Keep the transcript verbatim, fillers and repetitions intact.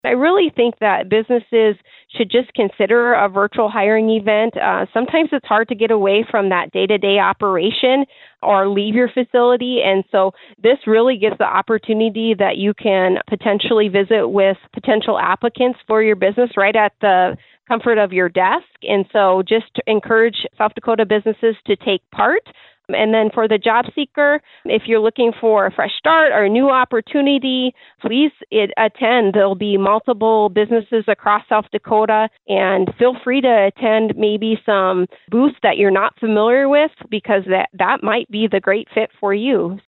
I really think that businesses should just consider a virtual hiring event. Uh, sometimes it's hard to get away from that day-to-day operation or leave your facility. And so this really gives the opportunity that you can potentially visit with potential applicants for your business right at the comfort of your desk. And so just encourage South Dakota businesses to take part. And then for the job seeker, if you're looking for a fresh start or a new opportunity, please attend. There'll be multiple businesses across South Dakota, and feel free to attend maybe some booths that you're not familiar with, because that, that might be the great fit for you.